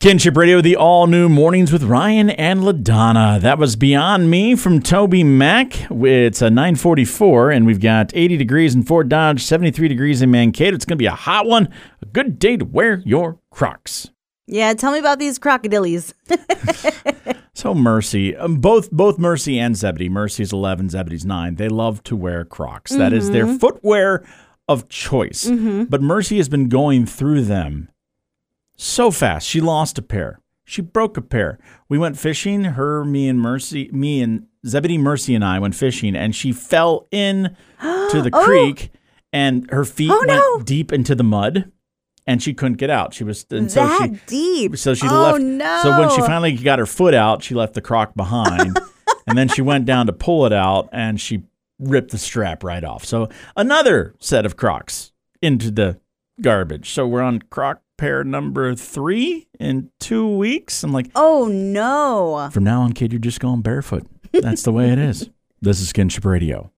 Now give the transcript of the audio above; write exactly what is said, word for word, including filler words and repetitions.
Kinship Radio, the all-new Mornings with Ryan and LaDonna. That was Beyond Me from Toby Mac. It's a nine forty-four, and we've got eighty degrees in Fort Dodge, seventy-three degrees in Mankato. It's going to be a hot one. A good day to wear your Crocs. Yeah, tell me about these crocodiles. So Mercy, um, both both Mercy and Zebedee, Mercy's eleven, Zebedee's nine, they love to wear Crocs. Mm-hmm. That is their footwear of choice. Mm-hmm. But Mercy has been going through them so fast. She lost a pair. She broke a pair. We went fishing. Her, me, and Mercy, me and Zebedee, Mercy, and I went fishing, and she fell in to the oh. creek, and her feet oh, went no. deep into the mud, and she couldn't get out. She was and so that she, deep. So she oh, left. No. So when she finally got her foot out, she left the Croc behind, and then she went down to pull it out, and she ripped the strap right off. So another set of Crocs into the garbage. So we're on Croc pair number three in two weeks. I'm like, oh no. From now on, kid, you're just going barefoot. That's the way it is. This is Kinship Radio.